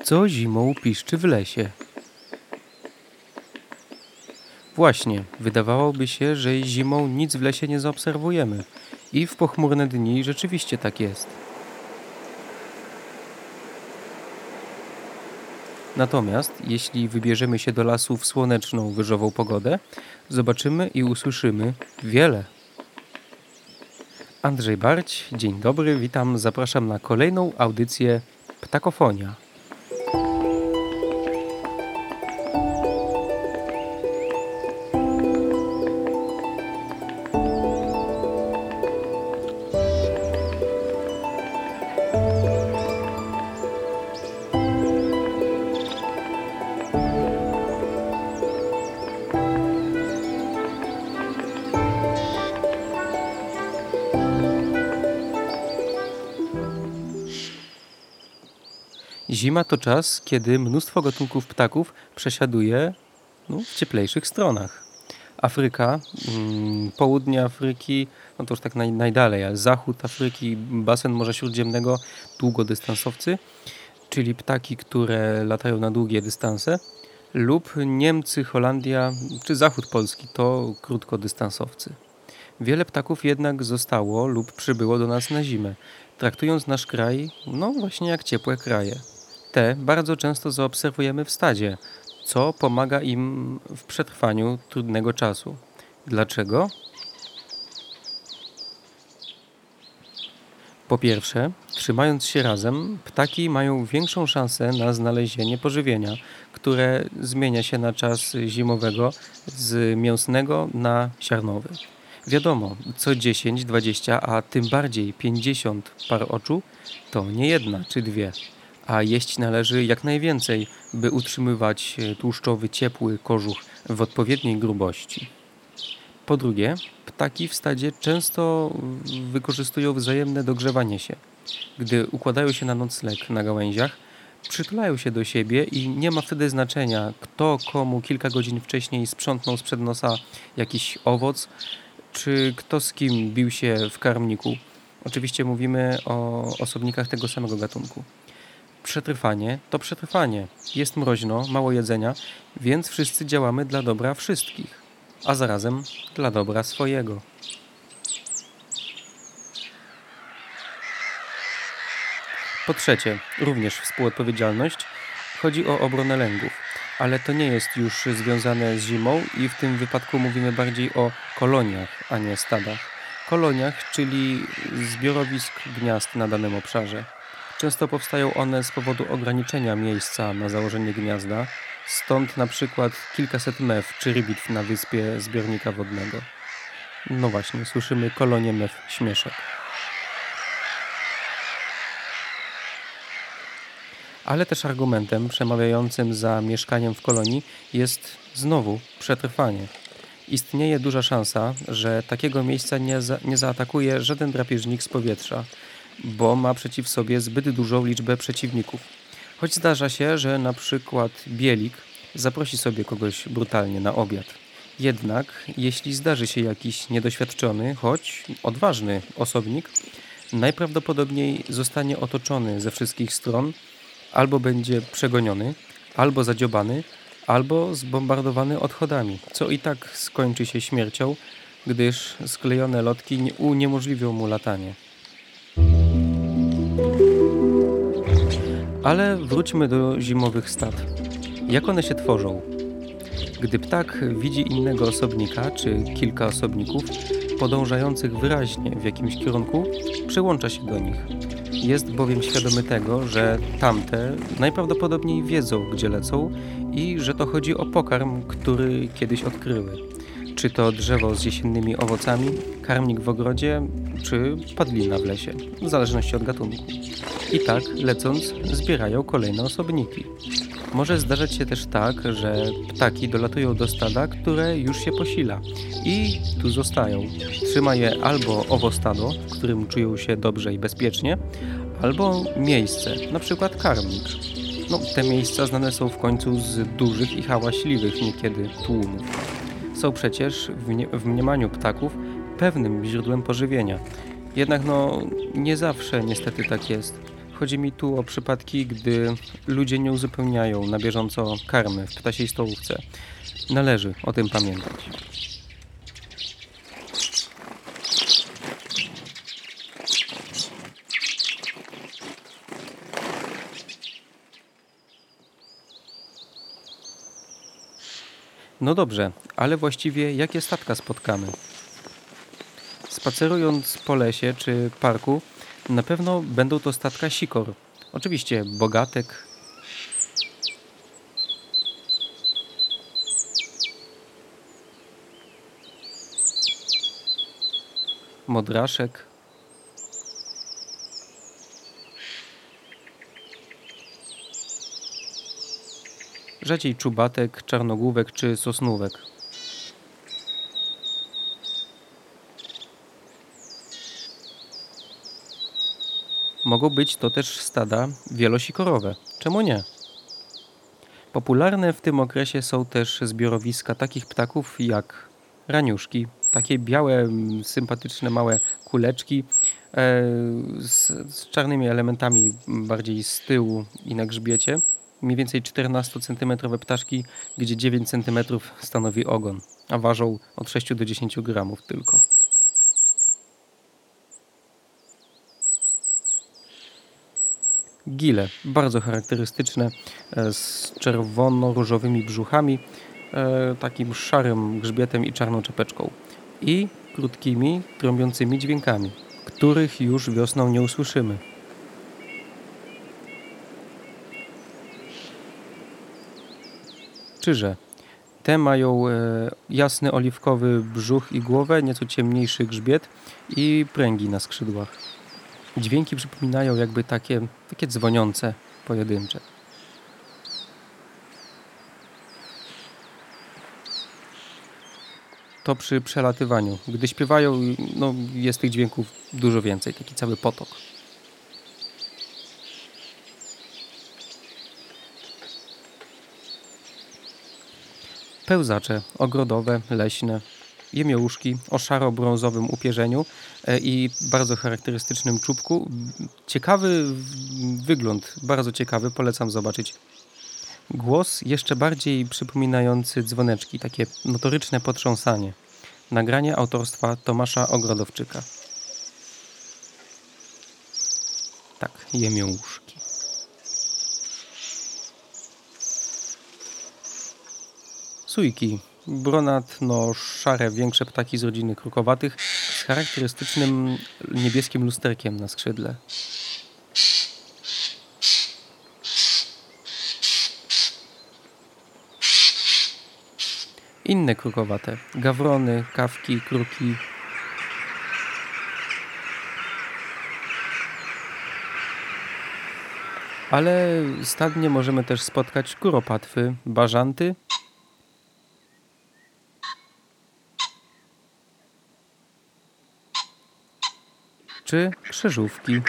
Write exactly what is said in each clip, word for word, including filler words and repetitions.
Co zimą piszczy w lesie? Właśnie, wydawałoby się, że zimą nic w lesie nie zaobserwujemy. I w pochmurne dni rzeczywiście tak jest. Natomiast jeśli wybierzemy się do lasu w słoneczną, wyżową pogodę, zobaczymy i usłyszymy wiele. Andrzej Barć, dzień dobry, witam, zapraszam na kolejną audycję Ptakofonia. Zima to czas, kiedy mnóstwo gatunków ptaków przesiaduje no, w cieplejszych stronach. Afryka, mm, południe Afryki, no to już tak naj, najdalej, ale zachód Afryki, basen Morza Śródziemnego, długodystansowcy, czyli ptaki, które latają na długie dystanse, lub Niemcy, Holandia czy zachód Polski to krótkodystansowcy. Wiele ptaków jednak zostało lub przybyło do nas na zimę, traktując nasz kraj no właśnie jak ciepłe kraje. Te bardzo często zaobserwujemy w stadzie, co pomaga im w przetrwaniu trudnego czasu. Dlaczego? Po pierwsze, trzymając się razem, ptaki mają większą szansę na znalezienie pożywienia, które zmienia się na czas zimowego z mięsnego na ziarnowy. Wiadomo, co dziesięć, dwadzieścia, a tym bardziej pięćdziesiąt par oczu to nie jedna czy dwie, a jeść należy jak najwięcej, by utrzymywać tłuszczowy, ciepły kożuch w odpowiedniej grubości. Po drugie, ptaki w stadzie często wykorzystują wzajemne dogrzewanie się. Gdy układają się na nocleg na gałęziach, przytulają się do siebie i nie ma wtedy znaczenia, kto komu kilka godzin wcześniej sprzątnął sprzed nosa jakiś owoc, czy kto z kim bił się w karmniku. Oczywiście mówimy o osobnikach tego samego gatunku. Przetrwanie to przetrwanie. Jest mroźno, mało jedzenia, więc wszyscy działamy dla dobra wszystkich, a zarazem dla dobra swojego. Po trzecie, również współodpowiedzialność. Chodzi o obronę lęgów, ale to nie jest już związane z zimą i w tym wypadku mówimy bardziej o koloniach, a nie stadach. Koloniach, czyli zbiorowisk gniazd na danym obszarze. Często powstają one z powodu ograniczenia miejsca na założenie gniazda, stąd na przykład kilkaset mew czy rybitw na wyspie zbiornika wodnego. No właśnie, słyszymy kolonię mew śmieszek. Ale też argumentem przemawiającym za mieszkaniem w kolonii jest znowu przetrwanie. Istnieje duża szansa, że takiego miejsca nie, za, nie zaatakuje żaden drapieżnik z powietrza, bo ma przeciw sobie zbyt dużą liczbę przeciwników. Choć zdarza się, że na przykład bielik zaprosi sobie kogoś brutalnie na obiad. Jednak jeśli zdarzy się jakiś niedoświadczony, choć odważny osobnik, najprawdopodobniej zostanie otoczony ze wszystkich stron, albo będzie przegoniony, albo zadziobany, albo zbombardowany odchodami, co i tak skończy się śmiercią, gdyż sklejone lotki nie uniemożliwią mu latanie. Ale wróćmy do zimowych stad. Jak one się tworzą? Gdy ptak widzi innego osobnika, czy kilka osobników, podążających wyraźnie w jakimś kierunku, przyłącza się do nich. Jest bowiem świadomy tego, że tamte najprawdopodobniej wiedzą, gdzie lecą i że to chodzi o pokarm, który kiedyś odkryły. Czy to drzewo z jesiennymi owocami, karmnik w ogrodzie, czy padlina w lesie, w zależności od gatunku. I tak, lecąc, zbierają kolejne osobniki. Może zdarzać się też tak, że ptaki dolatują do stada, które już się posila i tu zostają. Trzyma je albo owo stado, w którym czują się dobrze i bezpiecznie, albo miejsce, na przykład karmnik. No, te miejsca znane są w końcu z dużych i hałaśliwych niekiedy tłumów. Są przecież w, nie, w mniemaniu ptaków pewnym źródłem pożywienia. Jednak no, nie zawsze niestety tak jest. Chodzi mi tu o przypadki, gdy ludzie nie uzupełniają na bieżąco karmy w ptasiej stołówce. Należy o tym pamiętać. No dobrze, ale właściwie jakie statka spotkamy? Spacerując po lesie czy parku, na pewno będą to statka sikor. Oczywiście bogatek, modraszek, rzadziej czubatek, czarnogłówek czy sosnówek. Mogą być to też stada wielosikorowe. Czemu nie? Popularne w tym okresie są też zbiorowiska takich ptaków jak raniuszki, takie białe, mm, sympatyczne małe kuleczki e, z, z czarnymi elementami m, bardziej z tyłu i na grzbiecie. Mniej więcej czternastocentymetrowe ptaszki, gdzie dziewięć centymetrów stanowi ogon, a ważą od sześciu do dziesięciu gramów tylko. Gile, bardzo charakterystyczne, e, z czerwono-różowymi brzuchami, e, takim szarym grzbietem i czarną czepeczką. I krótkimi, trąbiącymi dźwiękami, których już wiosną nie usłyszymy. Czyże. Te mają e, jasny oliwkowy brzuch i głowę, nieco ciemniejszy grzbiet i pręgi na skrzydłach. Dźwięki przypominają jakby takie, takie dzwoniące, pojedyncze. To przy przelatywaniu. Gdy śpiewają, no, jest tych dźwięków dużo więcej, taki cały potok. Pełzacze ogrodowe, leśne, jemiołuszki o szaro-brązowym upierzeniu e, i bardzo charakterystycznym czubku. Ciekawy w- wygląd, bardzo ciekawy, polecam zobaczyć. Głos jeszcze bardziej przypominający dzwoneczki, takie notoryczne potrząsanie. Nagranie autorstwa Tomasza Ogrodowczyka. Tak, jemiołuszki. Sójki. Brunatno-szare, większe ptaki z rodziny krukowatych z charakterystycznym niebieskim lusterkiem na skrzydle. Inne krukowate. Gawrony, kawki, kruki. Ale stadnie możemy też spotkać kuropatwy, bażanty czy krzyżówki.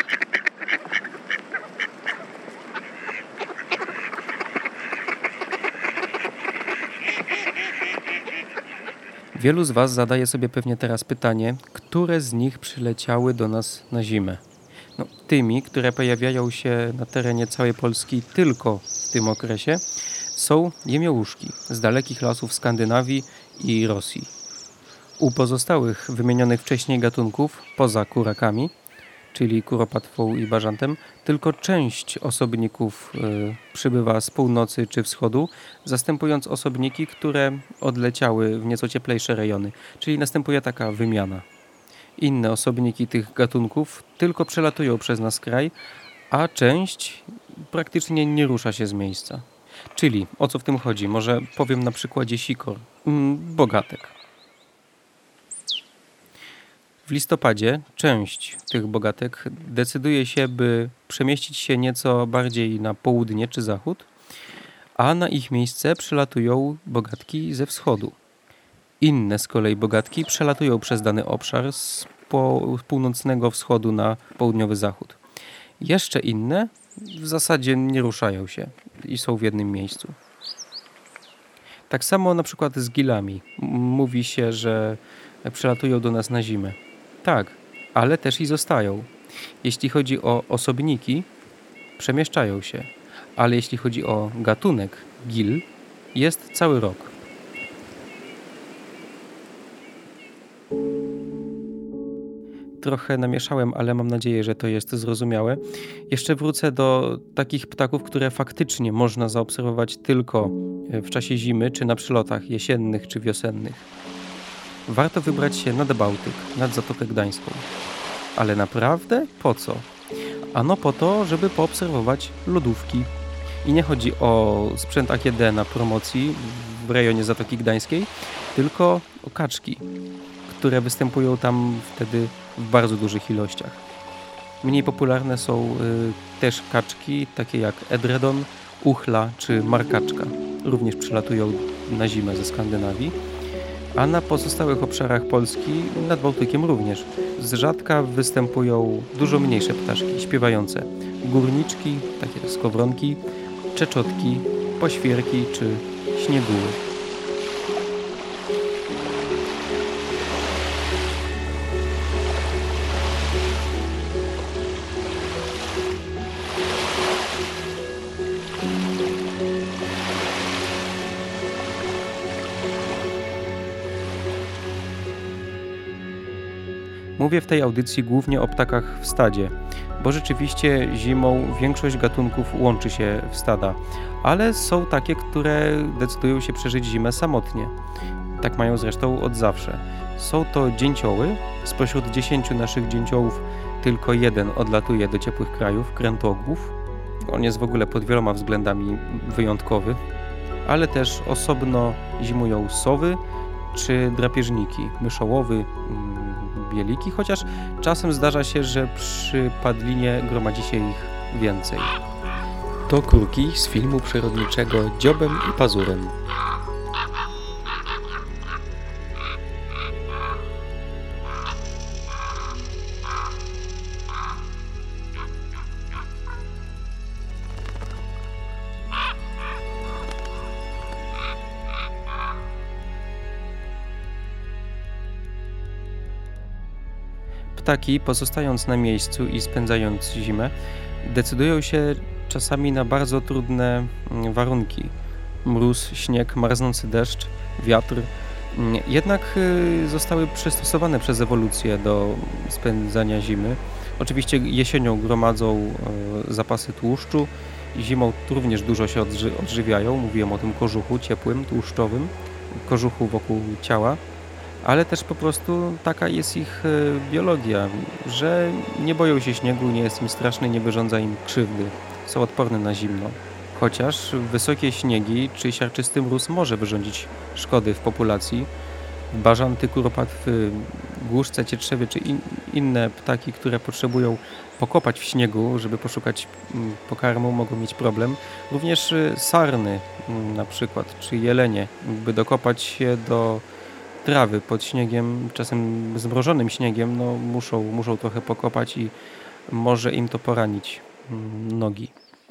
Wielu z Was zadaje sobie pewnie teraz pytanie, które z nich przyleciały do nas na zimę. No, tymi, które pojawiają się na terenie całej Polski tylko w tym okresie, są jemiołuszki z dalekich lasów Skandynawii i Rosji. U pozostałych wymienionych wcześniej gatunków, poza kurakami, czyli kuropatwą i bażantem, tylko część osobników y, przybywa z północy czy wschodu, zastępując osobniki, które odleciały w nieco cieplejsze rejony, czyli następuje taka wymiana. Inne osobniki tych gatunków tylko przelatują przez nasz kraj, a część praktycznie nie rusza się z miejsca. Czyli o co w tym chodzi? Może powiem na przykładzie sikor. Mm, bogatek. W listopadzie część tych bogatek decyduje się, by przemieścić się nieco bardziej na południe czy zachód, a na ich miejsce przelatują bogatki ze wschodu. Inne z kolei bogatki przelatują przez dany obszar z po- północnego wschodu na południowy zachód. Jeszcze inne w zasadzie nie ruszają się i są w jednym miejscu. Tak samo na przykład z gilami. M- Mówi się, że przelatują do nas na zimę. Tak, ale też i zostają. Jeśli chodzi o osobniki, przemieszczają się, ale jeśli chodzi o gatunek gil, jest cały rok. Trochę namieszałem, ale mam nadzieję, że to jest zrozumiałe. Jeszcze wrócę do takich ptaków, które faktycznie można zaobserwować tylko w czasie zimy, czy na przylotach jesiennych, czy wiosennych. Warto wybrać się nad Bałtyk, nad Zatokę Gdańską. Ale naprawdę po co? Ano po to, żeby poobserwować lodówki. I nie chodzi o sprzęt A G D na promocji w rejonie Zatoki Gdańskiej, tylko o kaczki, które występują tam wtedy w bardzo dużych ilościach. Mniej popularne są y, też kaczki, takie jak edredon, uchla czy markaczka. Również przylatują na zimę ze Skandynawii. A na pozostałych obszarach Polski, nad Bałtykiem również, z rzadka występują dużo mniejsze ptaszki śpiewające. Górniczki, takie skowronki, czeczotki, poświerki czy śnieguły. Mówię w tej audycji głównie o ptakach w stadzie, bo rzeczywiście zimą większość gatunków łączy się w stada, ale są takie, które decydują się przeżyć zimę samotnie. Tak mają zresztą od zawsze. Są to dzięcioły. Spośród dziesięciu naszych dzięciołów tylko jeden odlatuje do ciepłych krajów, krętogłów. On jest w ogóle pod wieloma względami wyjątkowy, ale też osobno zimują sowy czy drapieżniki, myszołowy, bieliki, chociaż czasem zdarza się, że przy padlinie gromadzi się ich więcej. To kruki z filmu przyrodniczego Dziobem i Pazurem. Ptaki, pozostając na miejscu i spędzając zimę, decydują się czasami na bardzo trudne warunki. Mróz, śnieg, marznący deszcz, wiatr. Jednak zostały przystosowane przez ewolucję do spędzania zimy. Oczywiście jesienią gromadzą zapasy tłuszczu, zimą również dużo się odżywiają. Mówiłem o tym kożuchu ciepłym, tłuszczowym, kożuchu wokół ciała. Ale też po prostu taka jest ich biologia, że nie boją się śniegu, nie jest im straszny, nie wyrządza im krzywdy. Są odporne na zimno. Chociaż wysokie śniegi czy siarczysty mróz może wyrządzić szkody w populacji. Bażanty, kuropatwy, głuszce, cietrzewie czy in, inne ptaki, które potrzebują pokopać w śniegu, żeby poszukać pokarmu, mogą mieć problem. Również sarny na przykład, czy jelenie, by dokopać się do trawy pod śniegiem, czasem zmrożonym śniegiem, no muszą, muszą trochę pokopać i może im to poranić nogi.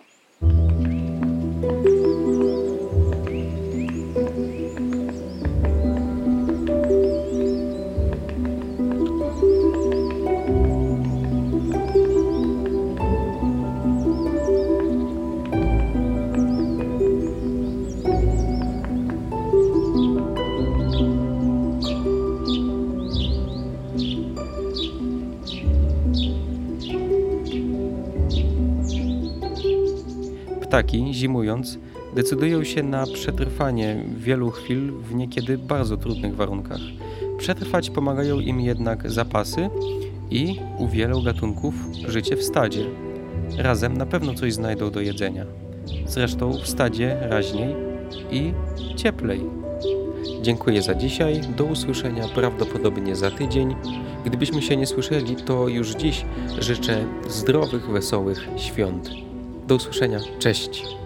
Ptaki, zimując, decydują się na przetrwanie wielu chwil w niekiedy bardzo trudnych warunkach. Przetrwać pomagają im jednak zapasy i u wielu gatunków życie w stadzie. Razem na pewno coś znajdą do jedzenia. Zresztą w stadzie raźniej i cieplej. Dziękuję za dzisiaj. Do usłyszenia prawdopodobnie za tydzień. Gdybyśmy się nie słyszeli, to już dziś życzę zdrowych, wesołych świąt. Do usłyszenia. Cześć.